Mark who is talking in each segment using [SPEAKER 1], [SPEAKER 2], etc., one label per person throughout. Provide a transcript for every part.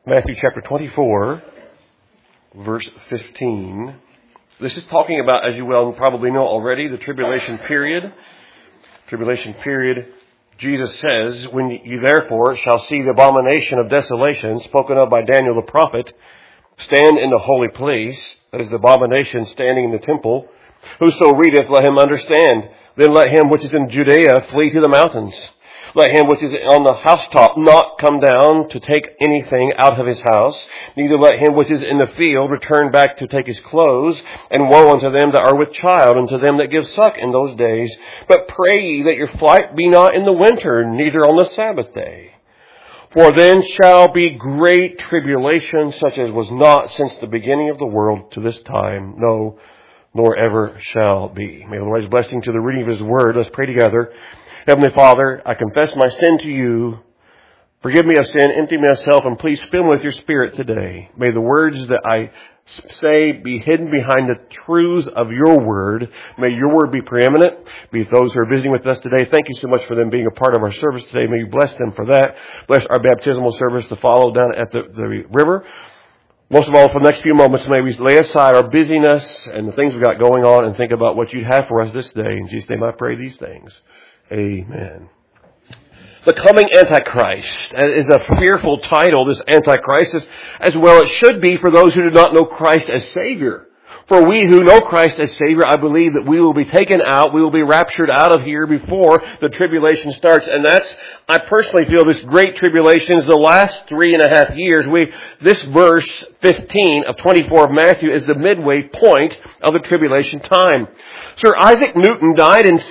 [SPEAKER 1] Matthew chapter 24, verse 15. This is talking about, as you well probably know already, the tribulation period. Tribulation period. Jesus says, when you therefore shall see the abomination of desolation spoken of by Daniel the prophet, stand in the holy place, that is the abomination standing in the temple. Whoso readeth, let him understand. Then let him which is in Judea flee to the mountains. Let him which is on the housetop not come down to take anything out of his house. Neither let him which is in the field return back to take his clothes. And woe unto them that are with child, and to them that give suck in those days. But pray ye that your flight be not in the winter, neither on the Sabbath day. For then shall be great tribulation, such as was not since the beginning of the world to this time, no, nor ever shall be. May the Lord's blessing to the reading of His Word. Let's pray together. Heavenly Father, I confess my sin to you. Forgive me of sin, empty myself, and please fill me with your Spirit today. May the words that I say be hidden behind the truths of your Word. May your Word be preeminent. Be those who are visiting with us today. Thank you so much for them being a part of our service today. May you bless them for that. Bless our baptismal service to follow down at the river. Most of all, for the next few moments, may we lay aside our busyness and the things we've got going on and think about what you'd have for us this day. In Jesus' name I pray these things. Amen. The coming Antichrist is a fearful title, this Antichrist, as well it should be for those who do not know Christ as Savior. For we who know Christ as Savior, I believe that we will be taken out, we will be raptured out of here before the tribulation starts. And I personally feel this great tribulation is the last 3.5 years. This verse 15 of 24 of Matthew is the midway point of the tribulation time. Sir Isaac Newton died in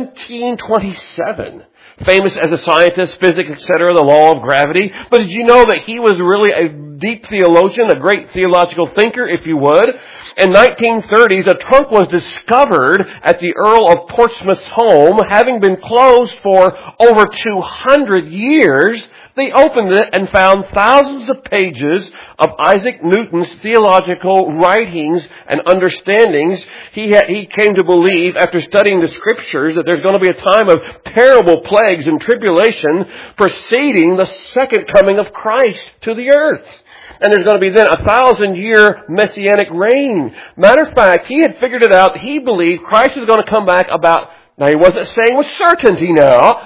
[SPEAKER 1] 1727. Famous as a scientist, physics, etc., the law of gravity. But did you know that he was really a deep theologian, a great theological thinker, if you would? In 1930s, a trunk was discovered at the Earl of Portsmouth's home, having been closed for over 200 years. They opened it and found thousands of pages of Isaac Newton's theological writings and understandings. He came to believe, after studying the Scriptures, that there's going to be a time of terrible plagues and tribulation preceding the second coming of Christ to the earth. And there's going to be then 1,000-year messianic reign. Matter of fact, he had figured it out. He believed Christ was going to come back now he wasn't saying with certainty now,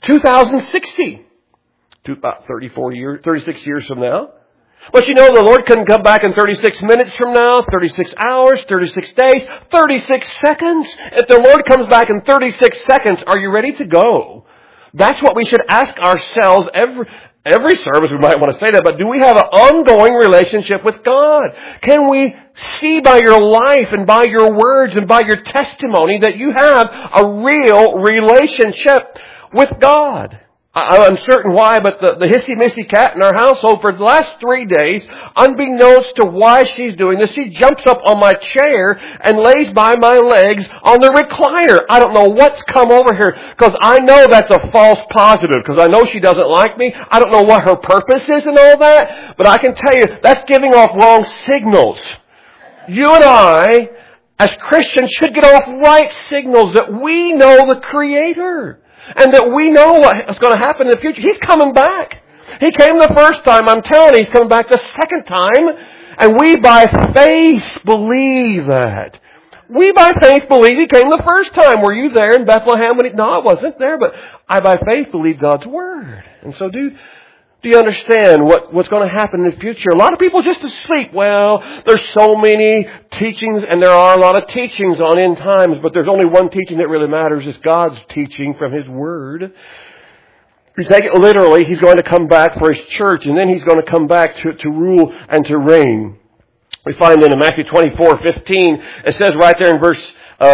[SPEAKER 1] 2060. About 36 years from now. But you know, the Lord couldn't come back in 36 minutes from now, 36 hours, 36 days, 36 seconds. If the Lord comes back in 36 seconds, are you ready to go? That's what we should ask ourselves every service. We might want to say that, but do we have an ongoing relationship with God? Can we see by your life and by your words and by your testimony that you have a real relationship with God? I'm uncertain why, but the hissy-missy cat in our household for the last 3 days, unbeknownst to why she's doing this, she jumps up on my chair and lays by my legs on the recliner. I don't know what's come over here, because I know that's a false positive, because I know she doesn't like me. I don't know what her purpose is and all that, but I can tell you, that's giving off wrong signals. You and I, as Christians, should get off right signals that we know the Creator. And that we know what's going to happen in the future. He's coming back. He came the first time. I'm telling you, He's coming back the second time. And we by faith believe that. We by faith believe He came the first time. Were you there in Bethlehem? No, I wasn't there. But I by faith believe God's Word. And so do you understand what's going to happen in the future? A lot of people just asleep. Well, there's so many teachings, and there are a lot of teachings on end times, but there's only one teaching that really matters. It's God's teaching from His Word. If you take it literally, He's going to come back for His church, and then He's going to come back to rule and to reign. We find in Matthew 24:15, it says right there in verse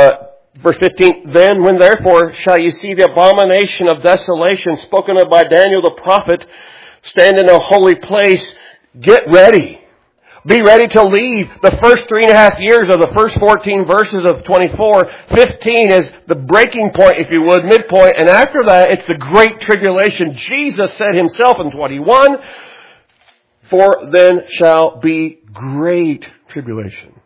[SPEAKER 1] 15, Then when therefore shall you see the abomination of desolation spoken of by Daniel the prophet, stand in a holy place, get ready. Be ready to leave. The first 3.5 years of the first 14 verses of 24, 15 is the breaking point, if you would, midpoint. And after that, it's the great tribulation. Jesus said Himself in 21, For then shall be great tribulation.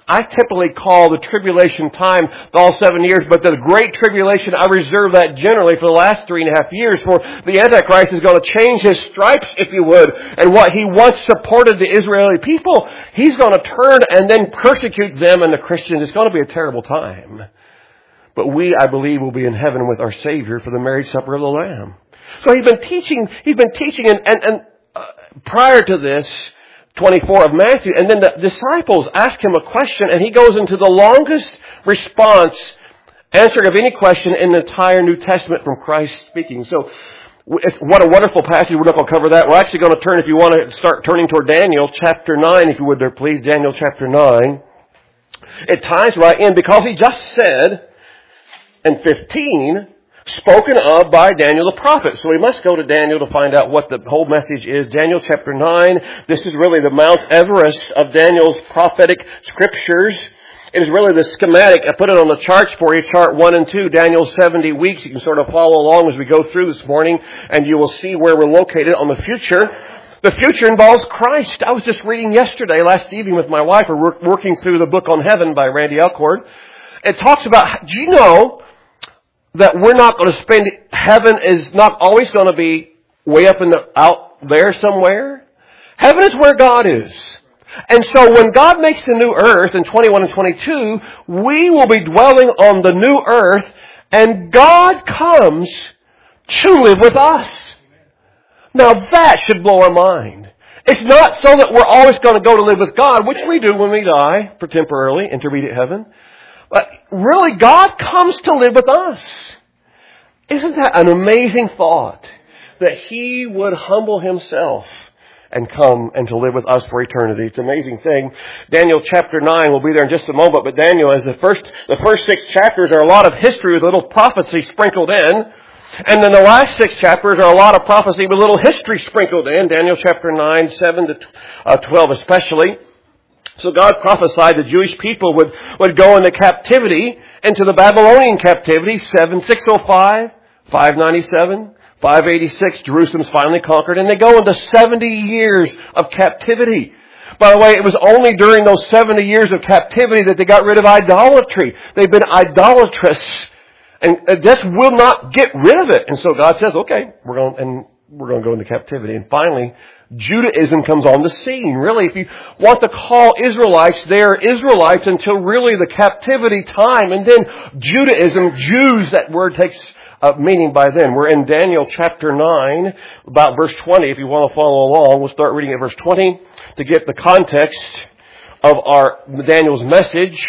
[SPEAKER 1] I typically call the tribulation time all 7 years, but the Great Tribulation, I reserve that generally for the last 3.5 years, for the Antichrist is going to change his stripes, if you would, and what he once supported the Israeli people, he's going to turn and then persecute them and the Christians. It's going to be a terrible time. But we, I believe, will be in heaven with our Savior for the marriage supper of the Lamb. So he's been teaching, and prior to this, 24 of Matthew, and then the disciples ask him a question, and he goes into the longest response, answering of any question in the entire New Testament from Christ speaking. So, what a wonderful passage. We're not going to cover that. We're actually going to turn, if you want to start turning toward Daniel chapter 9, if you would there, please. Daniel chapter 9. It ties right in, because he just said in 15, spoken of by Daniel the prophet. So we must go to Daniel to find out what the whole message is. Daniel chapter 9. This is really the Mount Everest of Daniel's prophetic scriptures. It is really the schematic. I put it on the charts for you, chart 1 and 2, Daniel's 70 weeks. You can sort of follow along as we go through this morning, and you will see where we're located on the future. The future involves Christ. I was just reading last evening with my wife. We're working through the book on heaven by Randy Alcord. It talks about, do you know that we're not going to spend, heaven is not always going to be way up out there somewhere? Heaven is where God is. And so when God makes the new earth in 21 and 22, we will be dwelling on the new earth, and God comes to live with us. Now that should blow our mind. It's not so that we're always going to go to live with God, which we do when we die for temporarily, intermediate heaven. But really, God comes to live with us. Isn't that an amazing thought? That He would humble Himself and come and to live with us for eternity. It's an amazing thing. Daniel chapter 9, we'll be there in just a moment, but Daniel, as the first 6 chapters are a lot of history with a little prophecy sprinkled in. And then the last 6 chapters are a lot of prophecy with a little history sprinkled in. Daniel chapter 9, 7 to 12 especially. So God prophesied the Jewish people would go into captivity, into the Babylonian captivity, 605, 597, 586, Jerusalem's finally conquered, and they go into 70 years of captivity. By the way, it was only during those 70 years of captivity that they got rid of idolatry. They've been idolatrous, and this will not get rid of it. And so God says, okay, we're going to go into captivity. And finally, Judaism comes on the scene. Really, if you want to call Israelites, they are Israelites until really the captivity time. And then Judaism, Jews, that word takes meaning by then. We're in Daniel chapter 9, about verse 20. If you want to follow along, we'll start reading at verse 20 to get the context of Daniel's message.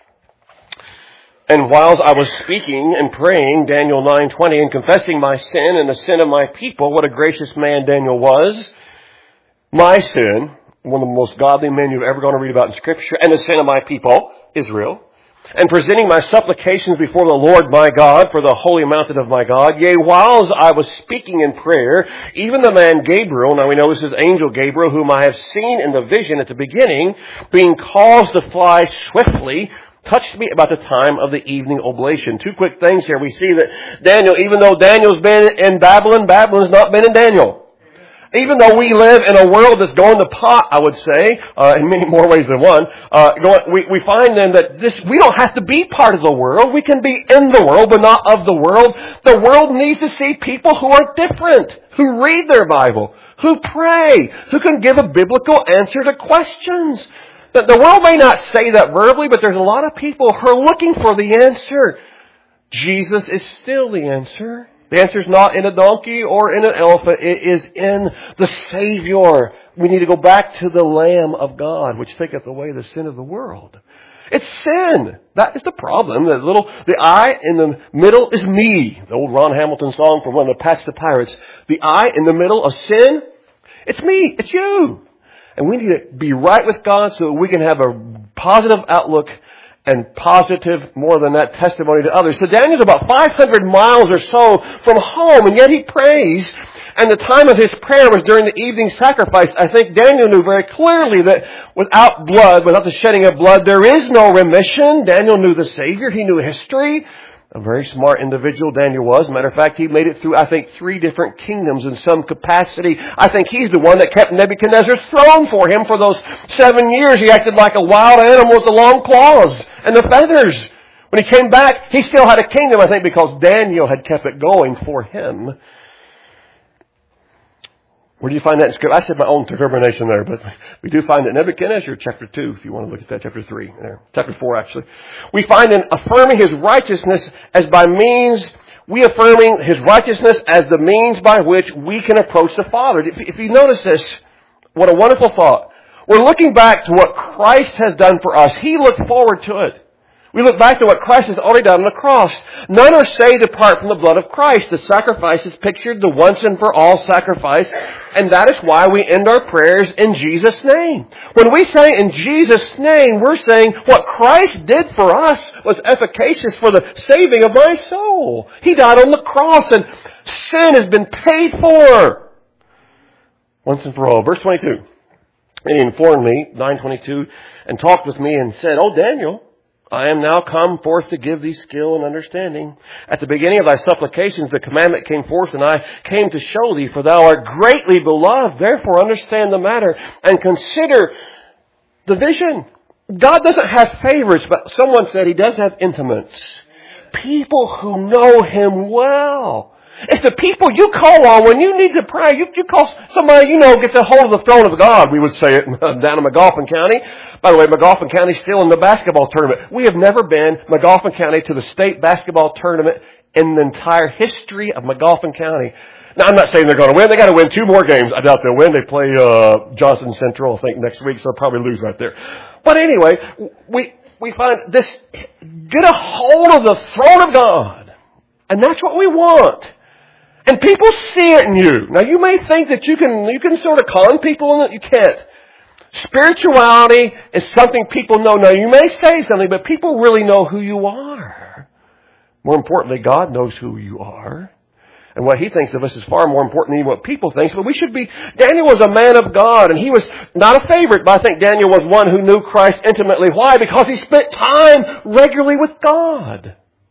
[SPEAKER 1] And whilst I was speaking and praying, Daniel 9:20, and confessing my sin and the sin of my people, what a gracious man Daniel was. My sin, one of the most godly men you're ever going to read about in Scripture, and the sin of my people, Israel, and presenting my supplications before the Lord my God for the holy mountain of my God. Yea, whilst I was speaking in prayer, even the man Gabriel, now we know this is angel Gabriel, whom I have seen in the vision at the beginning, being caused to fly swiftly, touched me about the time of the evening oblation. 2 quick things here. We see that Daniel, even though Daniel's been in Babylon, Babylon's not been in Daniel. Even though we live in a world that's going to pot, I would say, in many more ways than one, we find then that we don't have to be part of the world. We can be in the world, but not of the world. The world needs to see people who are different, who read their Bible, who pray, who can give a biblical answer to questions. The world may not say that verbally, but there's a lot of people who are looking for the answer. Jesus is still the answer. The answer is not in a donkey or in an elephant. It is in the Savior. We need to go back to the Lamb of God, which taketh away the sin of the world. It's sin. That is the problem. The I in the middle is me. The old Ron Hamilton song from one of the Patch the Pirates. The I in the middle of sin, it's me. It's you. And we need to be right with God so that we can have a positive outlook and positive, more than that, testimony to others. So Daniel's about 500 miles or so from home, and yet he prays. And the time of his prayer was during the evening sacrifice. I think Daniel knew very clearly that without blood, without the shedding of blood, there is no remission. Daniel knew the Savior. He knew history. A very smart individual Daniel was. Matter of fact, he made it through, I think, 3 different kingdoms in some capacity. I think he's the one that kept Nebuchadnezzar's throne for him for those 7 years. He acted like a wild animal with the long claws and the feathers. When he came back, he still had a kingdom, I think, because Daniel had kept it going for him. Where do you find that in Scripture? I said my own determination there, but we do find it in Nebuchadnezzar, chapter 2, if you want to look at that, chapter 3, there, chapter 4 actually. We find in affirming His righteousness as by means, we affirming His righteousness as the means by which we can approach the Father. If you notice this, what a wonderful thought. We're looking back to what Christ has done for us. He looked forward to it. We look back to what Christ has already done on the cross. None are saved apart from the blood of Christ. The sacrifice is pictured, the once and for all sacrifice. And that is why we end our prayers in Jesus' name. When we say in Jesus' name, we're saying what Christ did for us was efficacious for the saving of my soul. He died on the cross and sin has been paid for. Once and for all. Verse 22. And He informed me, 9:22, and talked with me and said, O Daniel, I am now come forth to give thee skill and understanding. At the beginning of thy supplications, the commandment came forth, and I came to show thee, for thou art greatly beloved. Therefore understand the matter, and consider the vision. God doesn't have favorites, but someone said He does have intimates. People who know Him well. It's the people you call on when you need to pray. You call somebody you know gets a hold of the throne of God, we would say it down in McGoffin County. By the way, McGoffin County is still in the basketball tournament. We have never been, McGoffin County, to the state basketball tournament in the entire history of McGoffin County. Now, I'm not saying they're going to win. They got to win 2 more games. I doubt they'll win. They play Johnson Central, I think, next week, so they'll probably lose right there. But anyway, we find this, get a hold of the throne of God. And that's what we want. And people see it in you. Now, you may think that you can sort of con people and that you can't. Spirituality is something people know. Now, you may say something, but people really know who you are. More importantly, God knows who you are. And what He thinks of us is far more important than what people think. But we should be, Daniel was a man of God, and he was not a favorite, but I think Daniel was one who knew Christ intimately. Why? Because he spent time regularly with God.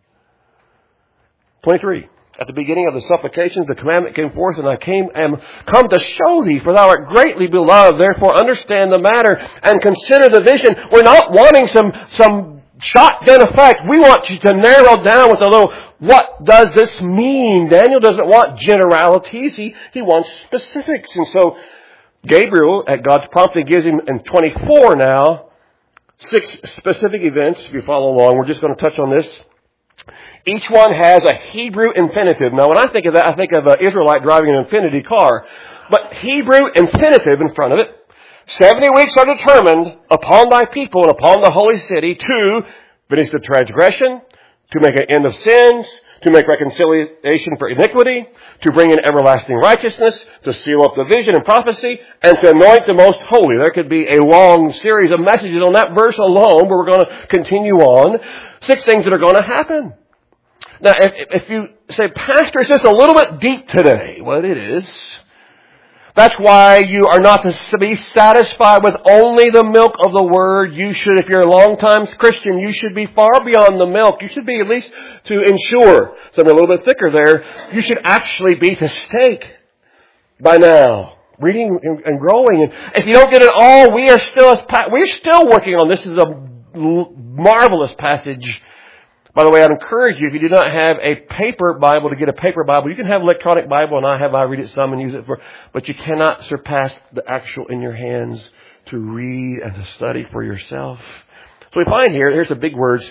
[SPEAKER 1] 23. At the beginning of the supplications, the commandment came forth, and I am come to show thee, for thou art greatly beloved. Therefore understand the matter and consider the vision. We're not wanting some shotgun effect. We want you to narrow down with a little, what does this mean? Daniel doesn't want generalities. He wants specifics. And so Gabriel, at God's prompting, gives him in 24 now 6 specific events. If you follow along, we're just going to touch on this. Each one has a Hebrew infinitive. Now, when I think of that, I think of an Israelite driving an Infinity car. But Hebrew infinitive in front of it. 70 weeks are determined upon thy people and upon the holy city to finish the transgression, to make an end of sins, to make reconciliation for iniquity, to bring in everlasting righteousness, to seal up the vision and prophecy, and to anoint the most holy. There could be a long series of messages on that verse alone, but we're going to continue on. 6 things that are going to happen. Now, if you say, Pastor, it's just a little bit deep today. Well, it is. That's why you are not to be satisfied with only the milk of the Word. You should, if you're a long-time Christian, you should be far beyond the milk. You should be at least to ensure, something a little bit thicker there, you should actually be to steak by now. Reading and growing. And if you don't get it all, we're still working on this. This is a marvelous passage. By the way, I'd encourage you, if you do not have a paper Bible, to get a paper Bible. You can have electronic Bible, and I read it some and use it but you cannot surpass the actual in your hands to read and to study for yourself. So we find here's the big words,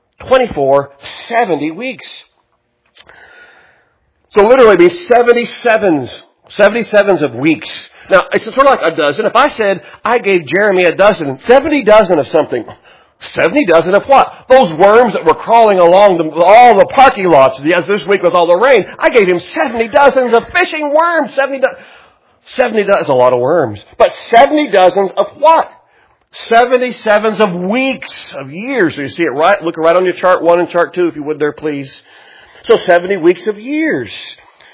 [SPEAKER 1] 70 weeks. So literally be 77s of weeks. Now, it's sort of like a dozen. If I said I gave Jeremy a dozen, 70 dozen of something. 70 dozen of what? Those worms that were crawling along all the parking lots this week with all the rain. I gave him 70 dozens of fishing worms. 70 dozens, a lot of worms. But 70 dozens of what? 77s of weeks, of years. So you see it right? Look right on your chart 1 and chart 2, if you would there, please. So 70 weeks of years.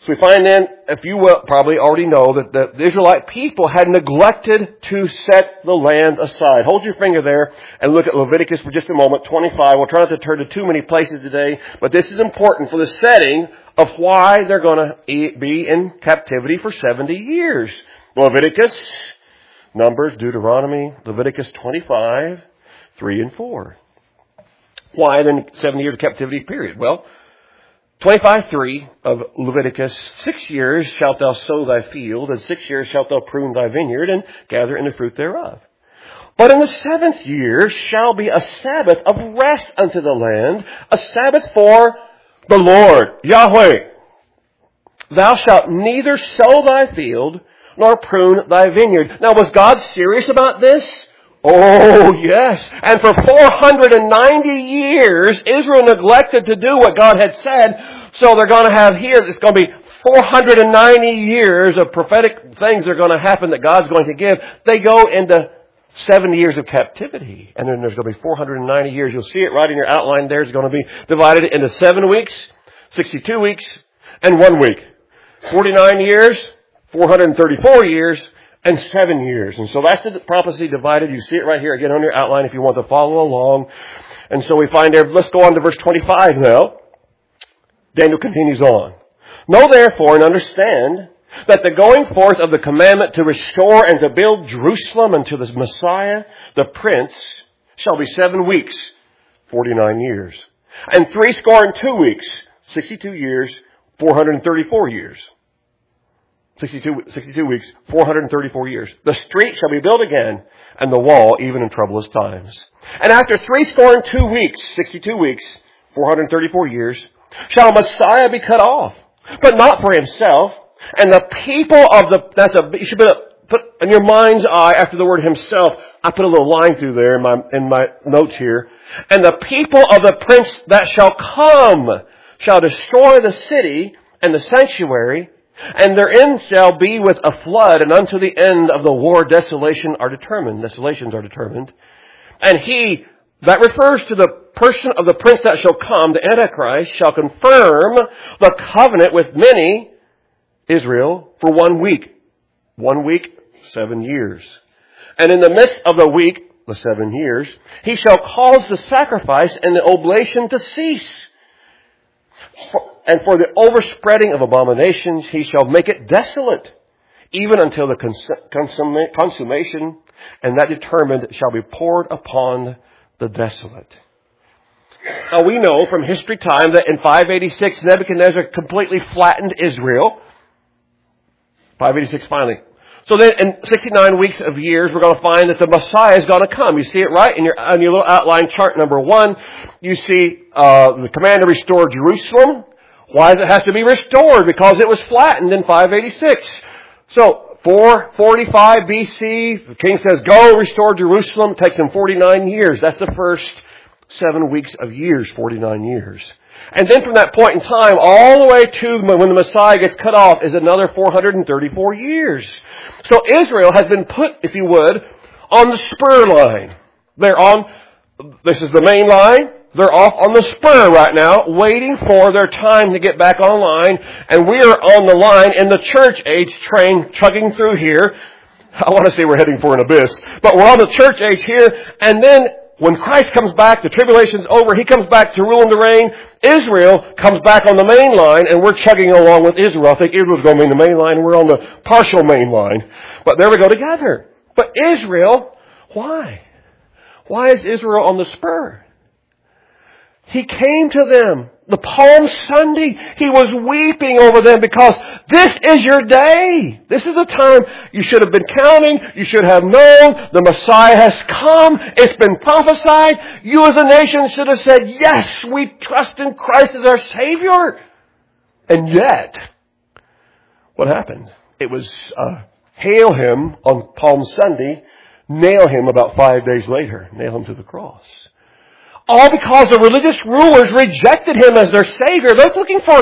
[SPEAKER 1] So we find then, if you will, probably already know, that the Israelite people had neglected to set the land aside. Hold your finger there and look at Leviticus for just a moment, 25. We'll try not to turn to too many places today, but this is important for the setting of why they're going to be in captivity for 70 years. Leviticus, Numbers, Deuteronomy, Leviticus 25, 3 and 4. Why then 7 years of captivity period? Well, 25:3 of Leviticus, 6 years shalt thou sow thy field, and 6 years shalt thou prune thy vineyard, and gather in the fruit thereof. But in the 7th year shall be a Sabbath of rest unto the land, a Sabbath for the Lord, Yahweh. Thou shalt neither sow thy field, nor prune thy vineyard. Now, was God serious about this? Oh, yes. And for 490 years, Israel neglected to do what God had said. So they're going to have here, it's going to be 490 years of prophetic things that are going to happen that God's going to give. They go into 70 years of captivity. And then there's going to be 490 years. You'll see it right in your outline there. It's going to be divided into 7 weeks, 62 weeks, and 1 week. 49 years, 434 years, and 7 years. And so that's the prophecy divided. You see it right here again on your outline if you want to follow along. And so we find there, let's go on to verse 25 now. Daniel continues on. Know therefore and understand that the going forth of the commandment to restore and to build Jerusalem unto the Messiah, the Prince, shall be 7 weeks, 49 years. And 62 weeks, 62 years, 434 years. 62 weeks, 434 years. The street shall be built again, and the wall even in troublous times. And after 62 weeks, 62 weeks, 434 years, shall Messiah be cut off, but not for himself. And the people of you should put in your mind's eye after the word himself. I put a little line through there in my notes here. And the people of the prince that shall come shall destroy the city and the sanctuary, and their end shall be with a flood, and unto the end of the war desolations are determined. And he, that refers to the person of the prince that shall come, the Antichrist, shall confirm the covenant with many, Israel, for 1 week. 1 week, 7 years. And in the midst of the week, the 7 years, he shall cause the sacrifice and the oblation to cease. And for the overspreading of abominations, he shall make it desolate, even until the consummation, and that determined shall be poured upon the desolate. Now we know from history time that in 586, Nebuchadnezzar completely flattened Israel. 586 finally. So then in 69 weeks of years, we're going to find that the Messiah is going to come. You see it right in your little outline chart number 1. You see the command to restore Jerusalem. Why does it have to be restored? Because it was flattened in 586. So 445 BC, the king says, go restore Jerusalem. It takes him 49 years. That's the first 7 weeks of years, 49 years. And then from that point in time, all the way to when the Messiah gets cut off is another 434 years. So Israel has been put, if you would, on the spur line. This is the main line. They're off on the spur right now, waiting for their time to get back online. And we are on the line in the church age train chugging through here. I want to say we're heading for an abyss, but we're on the church age here. And then when Christ comes back, the tribulation's over, he comes back to rule and to reign. Israel comes back on the main line, and we're chugging along with Israel. I think Israel's going to be in the main line, and we're on the partial main line. But there we go together. But Israel, why? Why is Israel on the spur? He came to them. The Palm Sunday, he was weeping over them because this is your day. This is a time you should have been counting. You should have known the Messiah has come. It's been prophesied. You as a nation should have said, yes, we trust in Christ as our Savior. And yet, what happened? It was hail him on Palm Sunday, nail him about 5 days later, nail him to the cross. All because the religious rulers rejected him as their Savior. They're looking for,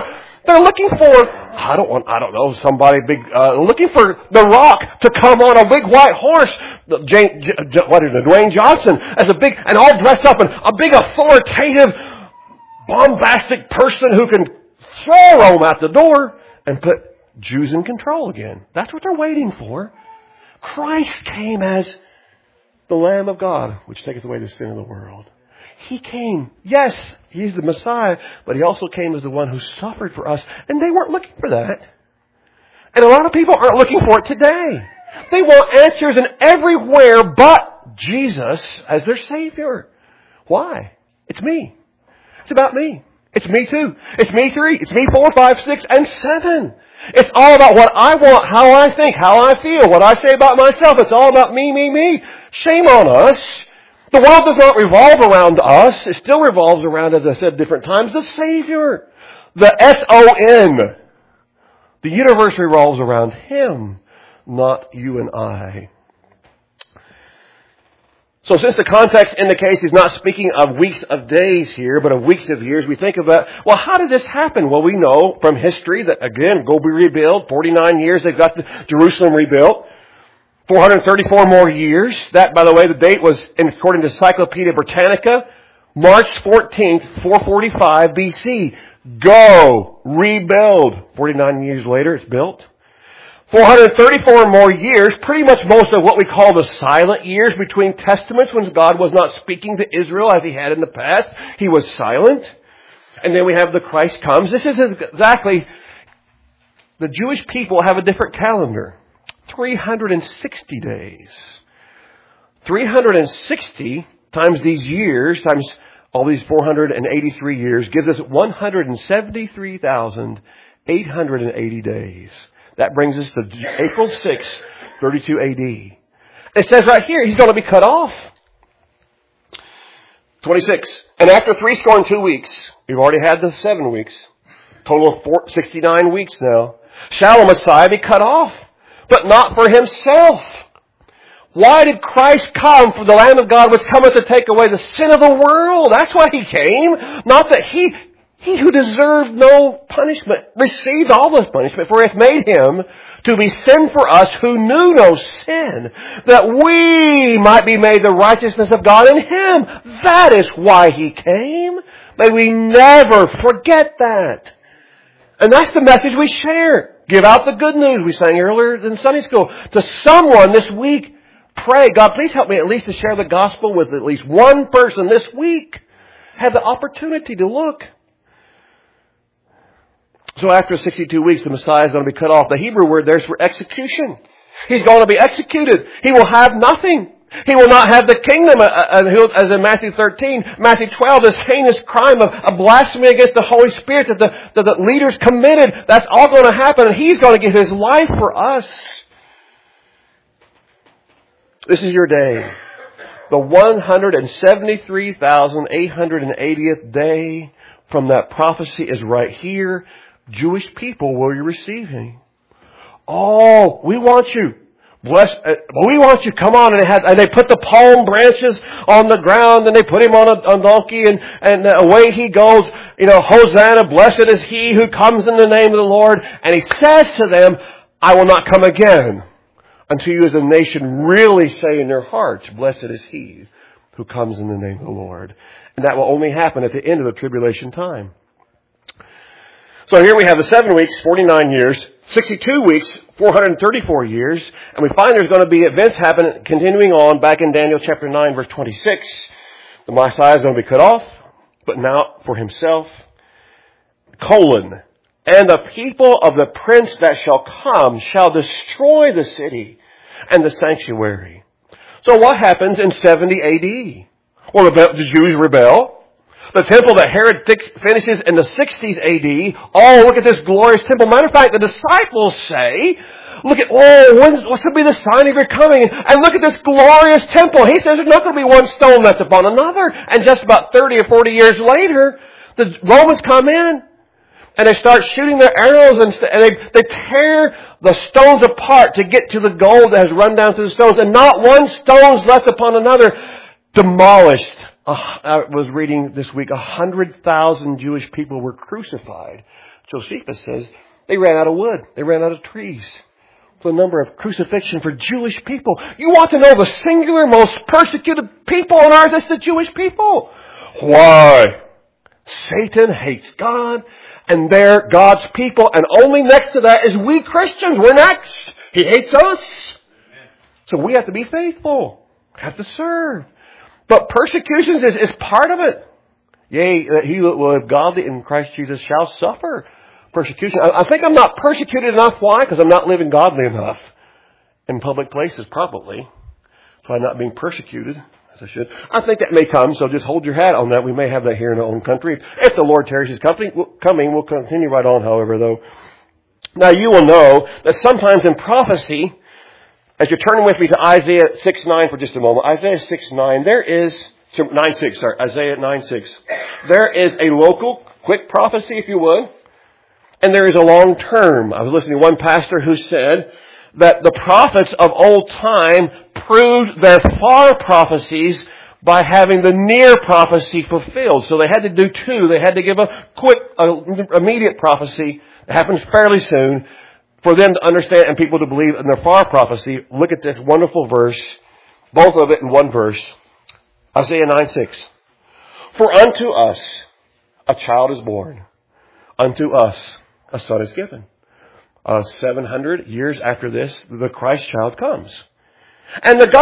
[SPEAKER 1] somebody big, looking for the Rock to come on a big white horse. Dwayne Johnson as and all dressed up in a big authoritative, bombastic person who can throw Rome out the door. and put Jews in control again. That's what they're waiting for. Christ came as the Lamb of God, which taketh away the sin of the world. He came. Yes, He's the Messiah, but He also came as the one who suffered for us. And they weren't looking for that. And a lot of people aren't looking for it today. They want answers in everywhere but Jesus as their Savior. Why? It's me. It's about me. It's me 2. It's me 3. It's me 4, 5, 6, and 7. It's all about what I want, how I think, how I feel, what I say about myself. It's all about me, me, me. Shame on us. The world does not revolve around us. It still revolves around, as I said different times, the Savior. The S-O-N. The universe revolves around Him, not you and I. So since the context indicates He's not speaking of weeks of days here, but of weeks of years, we think about, well, how did this happen? Well, we know from history that, again, go be rebuilt. 49 years, they've got Jerusalem rebuilt. 434 more years. That, by the way, the date was, according to Encyclopedia Britannica, March 14th, 445 BC. Go rebuild. 49 years later, it's built. 434 more years, pretty much most of what we call the silent years between testaments when God was not speaking to Israel as He had in the past. He was silent. And then we have the Christ comes. This is exactly, the Jewish people have a different calendar. 360 days. 360 times these years, times all these 483 years, gives us 173,880 days. That brings us to April 6, 32 A.D. It says right here, He's going to be cut off. 26. And after 62 weeks, we've already had the 7 weeks, total of 69 weeks now, shall the Messiah be cut off, but not for Himself. Why did Christ come? For the Lamb of God which cometh to take away the sin of the world. That's why He came. Not that He who deserved no punishment received all this punishment, for it hath made Him to be sin for us who knew no sin, that we might be made the righteousness of God in Him. That is why He came. May we never forget that. And that's the message we share. Give out the good news we sang earlier in Sunday school. To someone this week, pray, God, please help me at least to share the gospel with at least one person this week. Have the opportunity to look. So after 62 weeks, the Messiah is going to be cut off. The Hebrew word there is for execution. He's going to be executed. He will have nothing. He will not have the kingdom, as in Matthew 13. Matthew 12, this heinous crime of blasphemy against the Holy Spirit that the leaders committed. That's all going to happen, and He's going to give His life for us. This is your day. The 173,880th day from that prophecy is right here. Jewish people will be receiving. Oh, we want you. We want you. Come on. And they put the palm branches on the ground and they put Him on a donkey and away He goes. You know, Hosanna, blessed is He who comes in the name of the Lord. And He says to them, I will not come again until you as a nation really say in your hearts, blessed is He who comes in the name of the Lord. And that will only happen at the end of the tribulation time. So here we have the 7 weeks, 49 years, 62 weeks, 434 years, and we find there's going to be events happen continuing on back in Daniel chapter 9, verse 26. The Messiah is going to be cut off, but not for Himself. And the people of the prince that shall come shall destroy the city and the sanctuary. So what happens in 70 A.D.? Well, the Jews rebel. The temple that Herod finishes in the 60s A.D. Oh, look at this glorious temple. Matter of fact, the disciples say, look at, what's going to be the sign of your coming? And look at this glorious temple. He says there's not going to be one stone left upon another. And just about 30 or 40 years later, the Romans come in and they start shooting their arrows and they tear the stones apart to get to the gold that has run down through the stones. And not one stone's left upon another. Demolished. I was reading this week, 100,000 Jewish people were crucified. Josephus says they ran out of wood. They ran out of trees. The number of crucifixion for Jewish people. You want to know the singular most persecuted people on earth is the Jewish people. Why? Satan hates God, and they're God's people, and only next to that is we Christians. We're next. He hates us. So we have to be faithful. We have to serve. But persecutions is part of it. Yea, that he that will live godly in Christ Jesus shall suffer persecution. I think I'm not persecuted enough. Why? Because I'm not living godly enough in public places, probably. So I'm not being persecuted as I should. I think that may come, so just hold your hat on that. We may have that here in our own country. If the Lord tarries His coming, we'll continue right on, however, though. Now you will know that sometimes in prophecy, as you're turning with me to Isaiah 6:9 for just a moment, Isaiah 6:9, there is, 9:6, sorry, Isaiah 9:6. There is a local, quick prophecy, if you would, and there is a long term. I was listening to one pastor who said that the prophets of old time proved their far prophecies by having the near prophecy fulfilled. So they had to do two. They had to give a quick, immediate prophecy that happens fairly soon for them to understand and people to believe in their far prophecy. Look at this wonderful verse, both of it in one verse. Isaiah 9:6. For unto us a child is born, unto us a son is given. 700 years after this, the Christ child comes. And the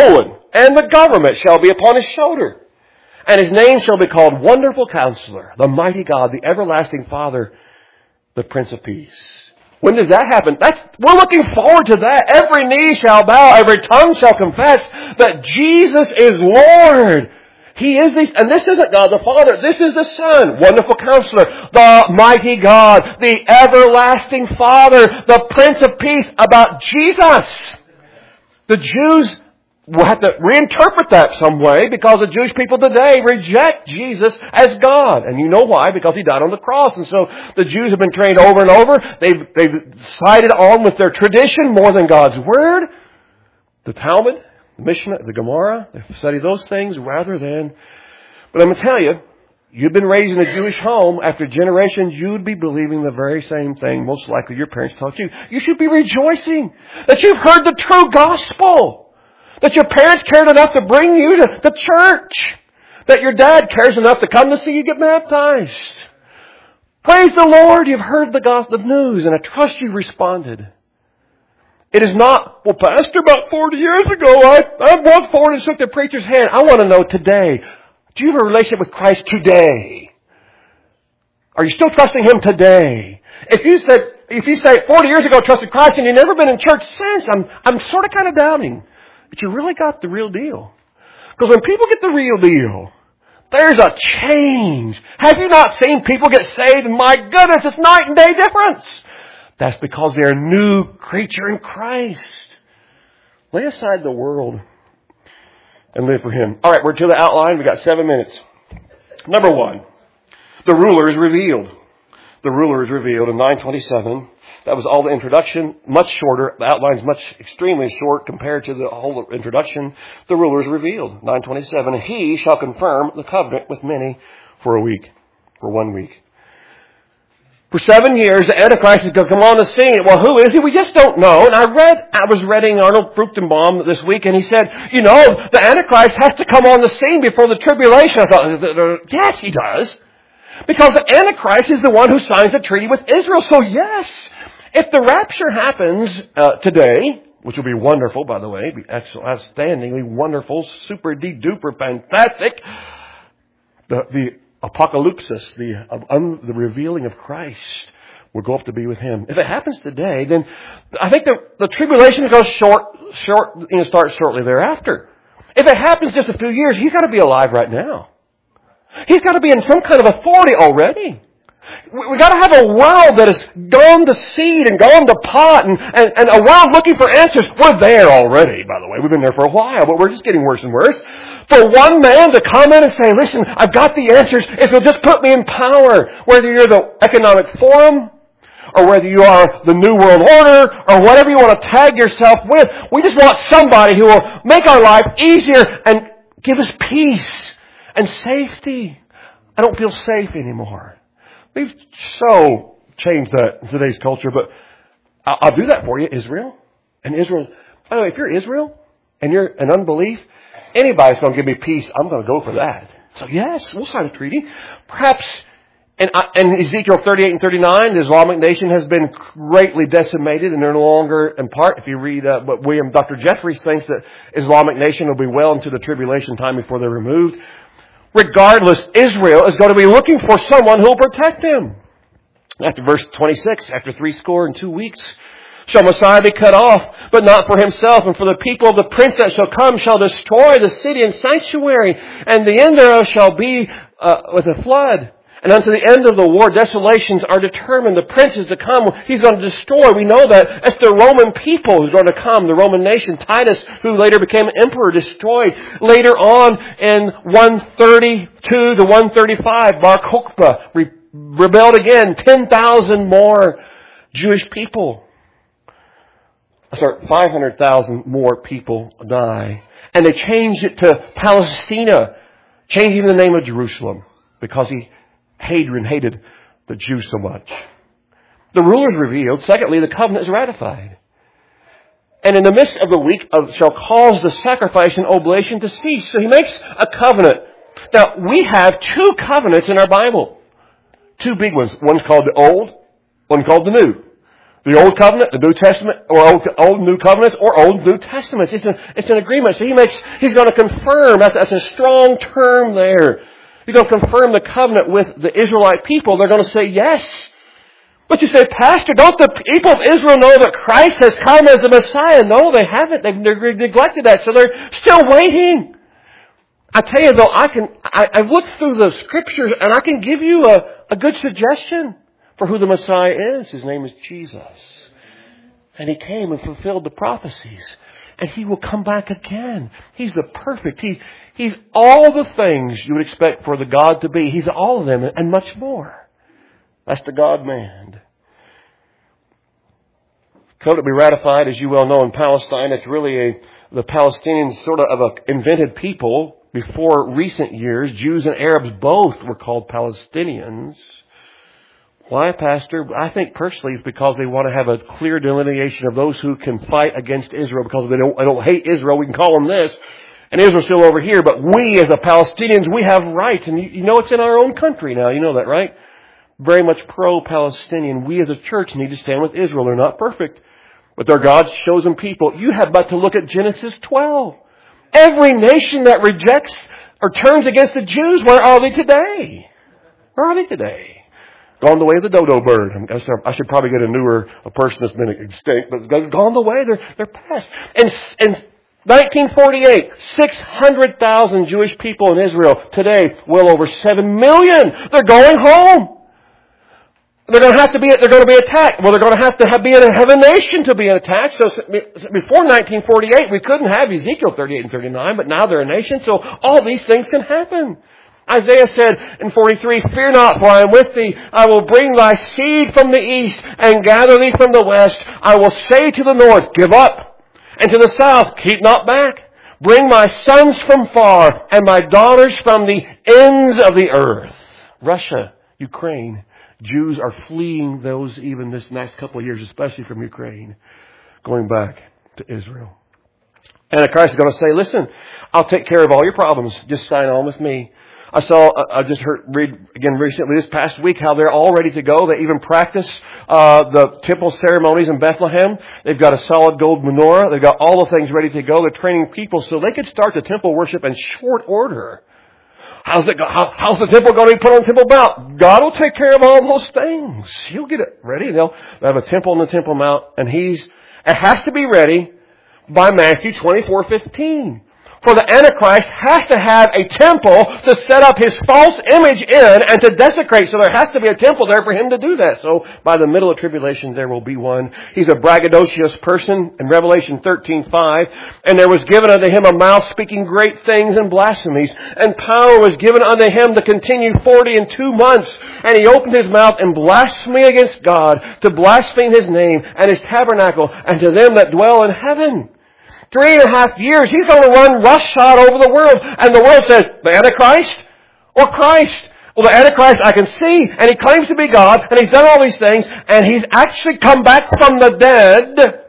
[SPEAKER 1] government shall be upon his shoulder. And his name shall be called Wonderful Counselor, the Mighty God, the Everlasting Father, the Prince of Peace. When does that happen? We're looking forward to that. Every knee shall bow, every tongue shall confess that Jesus is Lord. He is and this isn't God the Father, this is the Son, Wonderful Counselor, the Mighty God, the Everlasting Father, the Prince of Peace, about Jesus. The Jews will have to reinterpret that some way because the Jewish people today reject Jesus as God. And you know why? Because He died on the cross. And so the Jews have been trained over and over. They've sided on with their tradition more than God's Word. The Talmud, the Mishnah, the Gemara, they study those things rather than... But I'm going to tell you, you've been raised in a Jewish home. After generations, you'd be believing the very same thing most likely your parents taught you. You should be rejoicing that you've heard the true gospel. That your parents cared enough to bring you to the church. That your dad cares enough to come to see you get baptized. Praise the Lord, you've heard the gospel news, and I trust you responded. It is not, well, Pastor, about 40 years ago, I walked forward and shook the preacher's hand. I want to know today, do you have a relationship with Christ today? Are you still trusting Him today? If you say 40 years ago I trusted Christ and you've never been in church since, I'm sort of kind of doubting. But you really got the real deal. Because when people get the real deal, there's a change. Have you not seen people get saved? My goodness, it's night and day difference. That's because they're a new creature in Christ. Lay aside the world and live for Him. All right, we're to the outline. We've got 7 minutes. Number 1, the ruler is revealed. The ruler is revealed in 9:27. That was all the introduction, much shorter. The outline's extremely short compared to the whole introduction. The ruler is revealed. 9:27. He shall confirm the covenant with many for 1 week. For 7 years, the Antichrist is going to come on the scene. Well, who is he? We just don't know. And I was reading Arnold Fruchtenbaum this week, and he said, the Antichrist has to come on the scene before the tribulation. I thought, yes, he does. Because the Antichrist is the one who signs the treaty with Israel. So yes, if the rapture happens today, which will be wonderful, by the way, be outstandingly wonderful, super duper fantastic, the apocalypse, the revealing of Christ will go up to be with Him. If it happens today, then I think the tribulation goes starts shortly thereafter. If it happens just a few years, He's got to be alive right now. He's got to be in some kind of authority already. We've got to have a world that has gone to seed and gone to pot and a world looking for answers. We're there already, by the way. We've been there for a while, but we're just getting worse and worse. For one man to come in and say, listen, I've got the answers if you'll just put me in power. Whether you're the Economic Forum or whether you are the New World Order or whatever you want to tag yourself with. We just want somebody who will make our life easier and give us peace and safety. I don't feel safe anymore. We've so changed that in today's culture, but I'll do that for you, Israel. And Israel, by the way, if you're Israel and you're in unbelief, anybody's going to give me peace, I'm going to go for that. So yes, we'll sign a treaty. Perhaps in Ezekiel 38 and 39, the Islamic nation has been greatly decimated and they're no longer, in part, if you read what Dr. Jeffries thinks that Islamic nation will be well into the tribulation time before they're removed. Regardless, Israel is going to be looking for someone who will protect them. After verse 26, after 62 weeks, shall Messiah be cut off, but not for himself, and for the people of the prince that shall come shall destroy the city and sanctuary, and the end thereof shall be with a flood. And unto the end of the war, desolations are determined. The prince is to come. He's going to destroy. We know that it's the Roman people who's going to come. The Roman nation. Titus, who later became emperor, destroyed. Later on in 132 to 135, Bar Kokhba rebelled again. 10,000 more Jewish people. 500,000 more people die. And they changed it to Palestina. Changed even the name of Jerusalem. Because Hadrian hated the Jews so much. The ruler is revealed. Secondly, the covenant is ratified. And in the midst of the week shall cause the sacrifice and oblation to cease. So he makes a covenant. Now, we have 2 covenants in our Bible. 2 big ones. One's called the Old, one called the New. The Old Covenant, the New Testament, or Old New Covenants, or Old New Testaments. It's an agreement. So he's going to confirm. That's a strong term there. He's going to confirm the covenant with the Israelite people. They're going to say yes. But you say, Pastor, don't the people of Israel know that Christ has come as the Messiah? No, they haven't. They've neglected that. So they're still waiting. I tell you though, I've looked through the scriptures and I can give you a good suggestion for who the Messiah is. His name is Jesus. And He came and fulfilled the prophecies. And He will come back again. He's the perfect. He's all the things you would expect for the God to be. He's all of them and much more. That's the God-man. Covenant be ratified, as you well know, in Palestine. It's really the Palestinians sort of an invented people. Before recent years, Jews and Arabs both were called Palestinians. Why, Pastor? I think personally it's because they want to have a clear delineation of those who can fight against Israel, because they don't hate Israel. We can call them this. And Israel's still over here. But we as the Palestinians, we have rights. And you know it's in our own country now. You know that, right? Very much pro-Palestinian. We as a church need to stand with Israel. They're not perfect, but they're God's chosen people. You have but to look at Genesis 12. Every nation that rejects or turns against the Jews, where are they today? Where are they today? Gone the way of the dodo bird. I should probably get a person that's been extinct, but gone the way. They're past. In 1948, 600,000 Jewish people in Israel. Today, well over 7 million. They're going home. They're going to be attacked. Well, they're going to have a nation to be attacked. So before 1948, we couldn't have Ezekiel 38 and 39, but now they're a nation. So all these things can happen. Isaiah said in 43, fear not, for I am with thee. I will bring thy seed from the east and gather thee from the west. I will say to the north, give up. And to the south, keep not back. Bring my sons from far and my daughters from the ends of the earth. Russia, Ukraine. Jews are fleeing those even this next couple of years, especially from Ukraine, going back to Israel. Antichrist is going to say, listen, I'll take care of all your problems. Just sign on with me. I just read again recently this past week how they're all ready to go. They even practice the temple ceremonies in Bethlehem. They've got a solid gold menorah. They've got all the things ready to go. They're training people so they could start the temple worship in short order. How's the temple going to be put on Temple Mount? God will take care of all those things. He'll get it ready. They'll have a temple on the Temple Mount, and it has to be ready by Matthew 24:15. For the Antichrist has to have a temple to set up his false image in and to desecrate. So there has to be a temple there for him to do that. So by the middle of tribulation, there will be one. He's a braggadocious person in Revelation 13:5. And there was given unto him a mouth speaking great things and blasphemies. And power was given unto him to continue 42 months. And he opened his mouth in blasphemy against God, to blaspheme his name and his tabernacle, and to them that dwell in heaven. 3.5 years, he's going to run roughshod over the world. And the world says, the Antichrist or Christ? Well, the Antichrist I can see, and he claims to be God, and he's done all these things, and he's actually come back from the dead.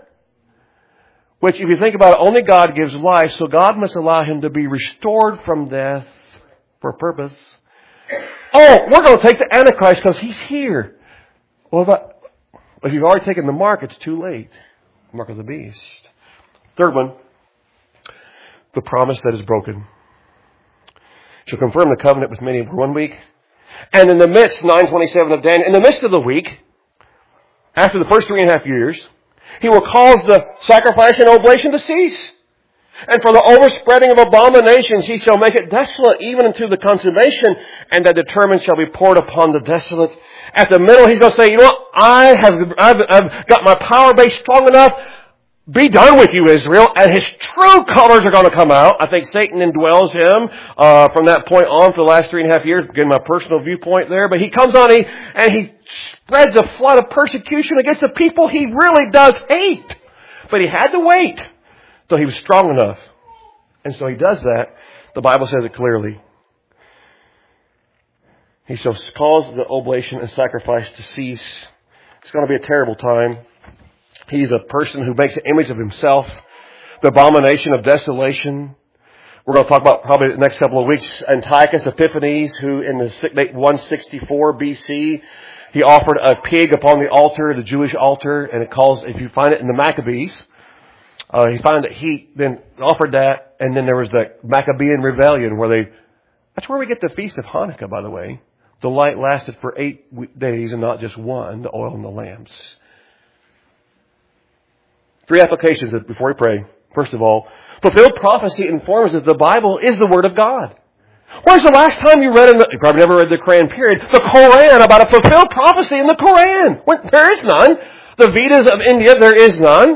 [SPEAKER 1] Which, if you think about it, only God gives life, so God must allow him to be restored from death for a purpose. Oh, we're going to take the Antichrist because he's here. Well, if you've already taken the mark, it's too late. Mark of the beast. Third one, the promise that is broken. She'll confirm the covenant with many for 1 week. And in the midst, 9:27 of Daniel, in the midst of the week, after the first 3.5 years, he will cause the sacrifice and oblation to cease. And for the overspreading of abominations, he shall make it desolate, even unto the consummation, and the determined shall be poured upon the desolate. At the middle, he's going to say, you know what? I've got my power base strong enough. Be done with you, Israel. And his true colors are going to come out. I think Satan indwells him from that point on for the last 3.5 years. Again, my personal viewpoint there. But he comes on and he spreads a flood of persecution against the people he really does hate. But he had to wait till he was strong enough. And so he does that. The Bible says it clearly. He shall cause the oblation and sacrifice to cease. It's going to be a terrible time. He's a person who makes an image of himself. The abomination of desolation. We're going to talk about probably the next couple of weeks. Antiochus Epiphanes, who in the 164 BC, he offered a pig upon the altar, the Jewish altar, and it calls, if you find it in the Maccabees, he found that he then offered that, and then there was the Maccabean rebellion that's where we get the Feast of Hanukkah, by the way. The light lasted for 8 days and not just one, the oil and the lamps. 3 applications before we pray. First of all, fulfilled prophecy informs that the Bible is the Word of God. When's the last time you read, you probably never read the Quran period, the Quran about a fulfilled prophecy in the Quran? There is none. The Vedas of India, there is none.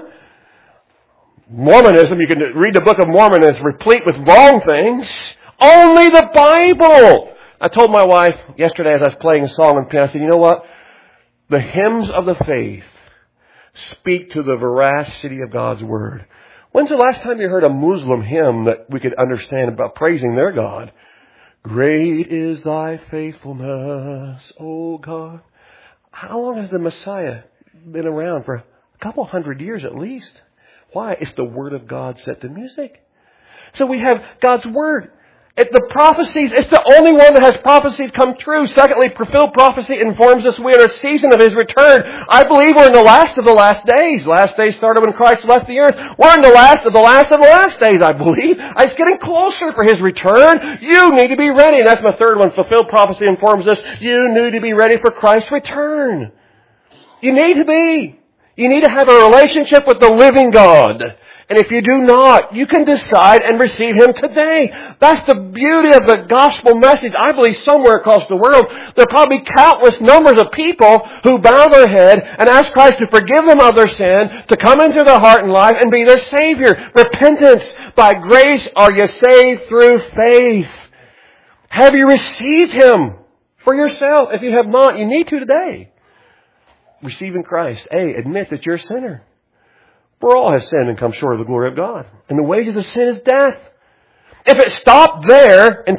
[SPEAKER 1] Mormonism, you can read the Book of Mormon, is replete with wrong things. Only the Bible. I told my wife yesterday as I was playing a song on piano, I said, you know what? The hymns of the faith speak to the veracity of God's Word. When's the last time you heard a Muslim hymn that we could understand about praising their God? Great is thy faithfulness, O God. How long has the Messiah been around? For a couple hundred years at least. Why? It's the Word of God set to music. So we have God's Word. The prophecies, it's the only one that has prophecies come true. Secondly, fulfilled prophecy informs us we are in a season of His return. I believe we're in the last of the last days. Last days started when Christ left the earth. We're in the last of the last days, I believe. It's getting closer for His return. You need to be ready. And that's my third one. Fulfilled prophecy informs us you need to be ready for Christ's return. You need to be. You need to have a relationship with the living God. And if you do not, you can decide and receive Him today. That's the beauty of the gospel message. I believe somewhere across the world, there are probably countless numbers of people who bow their head and ask Christ to forgive them of their sin, to come into their heart and life and be their Savior. Repentance. By grace are you saved through faith. Have you received Him for yourself? If you have not, you need to today. Receiving Christ. Admit that you're a sinner. For all have sinned and come short of the glory of God. And the wages of sin is death. If it stopped there in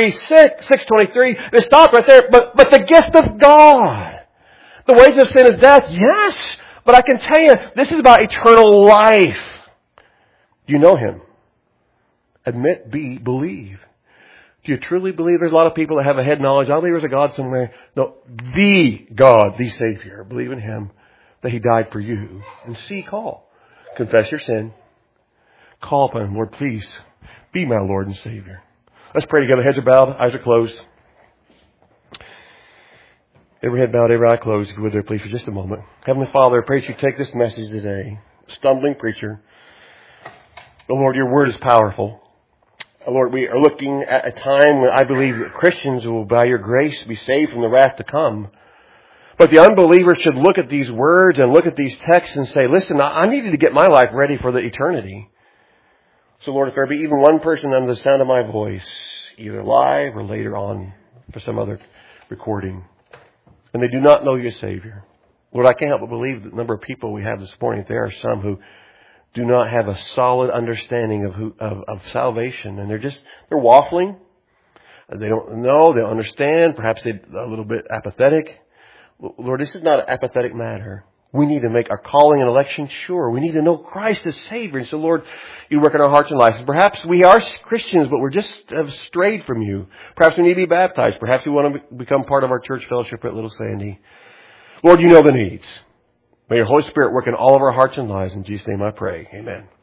[SPEAKER 1] 6:23, it stopped right there. But the gift of God. The wages of sin is death. Yes. But I can tell you, this is about eternal life. You know Him. Admit, believe. Do you truly believe? There's a lot of people that have a head knowledge. I believe there's a God somewhere. No, the God, the Savior. Believe in Him, that He died for you. And call. Confess your sin. Call upon Him. Lord, please be my Lord and Savior. Let's pray together. Heads are bowed. Eyes are closed. Every head bowed, every eye closed. If you would there, please, for just a moment. Heavenly Father, I pray that you take this message today. Stumbling preacher. Oh, Lord, your word is powerful. Oh, Lord, we are looking at a time when I believe that Christians will, by your grace, be saved from the wrath to come. But the unbeliever should look at these words and look at these texts and say, listen, I needed to get my life ready for the eternity. So, Lord, if there be even one person under the sound of my voice, either live or later on for some other recording, and they do not know you as Savior, Lord, I can't help but believe the number of people we have this morning, there are some who do not have a solid understanding of salvation, and they're waffling. They don't know, they don't understand. Perhaps they're a little bit apathetic. Lord, this is not an apathetic matter. We need to make our calling and election sure. We need to know Christ as Savior. And so, Lord, you work in our hearts and lives. And perhaps we are Christians, but we're just have strayed from you. Perhaps we need to be baptized. Perhaps we want to become part of our church fellowship at Little Sandy. Lord, you know the needs. May your Holy Spirit work in all of our hearts and lives. In Jesus' name I pray. Amen.